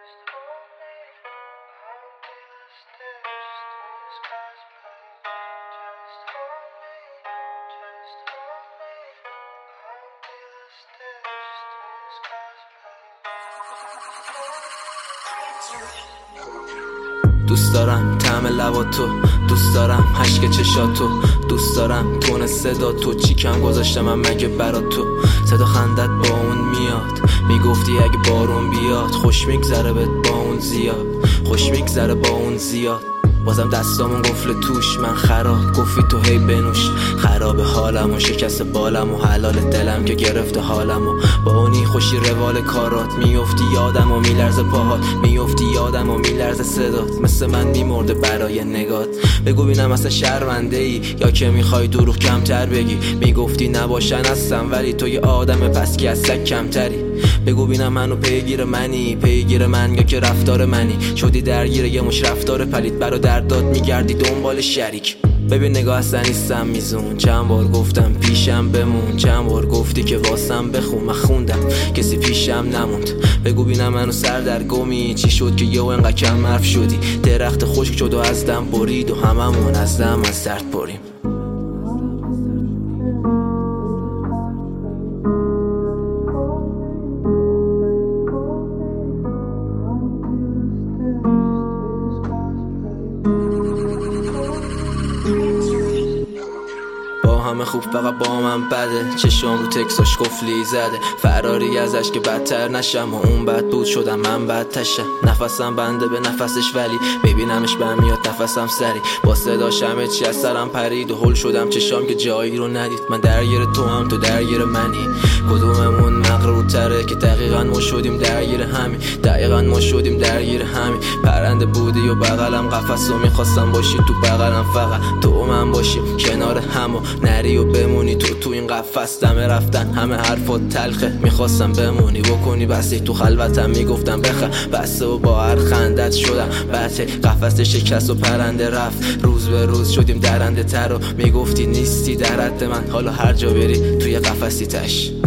دوست دارم طعم لباتو، دوست دارم اشک چشاتو، دوست دارم تون صدا تو. چی کم گذاشتم من مگه برات تو؟ صدا خندت با اون میاد، میگفتی اگه بارون بیاد خوش میگذره بهت با اون زیاد، خوش میگذره با اون زیاد. بازم دستامون قفل توش، من خراب گفتی تو هی بنوش. خراب حالم و شکست بالم و حلال دلم که گرفته حالم و با اونی خوشی روال کارات. میفتی یادم و میلرزه پاهات، میفتی یادم و میلرزه صدات. مثل من میمرده برای نگات. بگو بینم اصلا شرمنده ای یا که میخوای دروغ کمتر بگی. میگفتی نباشن هستم ولی تو یه آدم پس که از سگ کمتری. بگو بینم منو پیگیر منی، پیگیر من یا که رفتار منی. شدی درگیر یه مش رفتار پلید، برا دردات میگردی دنبال شریک. ببین نگاه اصلا نیستم میزون، چند بار گفتم پیشم بمون، چند بار گفتی که واسم بخون. من خوندم کسی پیشم نموند. بگو بینم منو سر در گمی، چی شد که یهو انقدر کم حرف شدی؟ درخت خشک شد و از دم برید و هممون از دم از سرد بریم. همه خوب فقط با من بده، چشم رو تکساش قفلی زده. فراری ازش که بدتر نشم و اون بد بود شدم من بدتشم. نفسم بنده به نفسش ولی ببینمش بهم میاد نفسم سری. با صداش همه چی از سرم پرید و هل شدم چشام که جایی رو ندید. من درگیر تو هم تو درگیر منی، کدوممون مغرورتره که دقیقاً ما شدیم درگیر همین، دقیقاً ما شدیم درگیر همین. پرنده بودی و بغلم قفس و میخواستم باشی تو بغلم، فقط تو و من باشیم کنار هم و نری و بمونی تو این قفس. دم رفتن همه حرفات تلخه، میخواستم بمونی بکنی بسی تو خلوتم. میگفتم بسه و با هر خندت شدم بچه. قفس شکست و پرنده رفت، روز به روز شدیم درنده تر و میگفتی نیستی در حد من. حالا هر جا بری توی قفسی تش.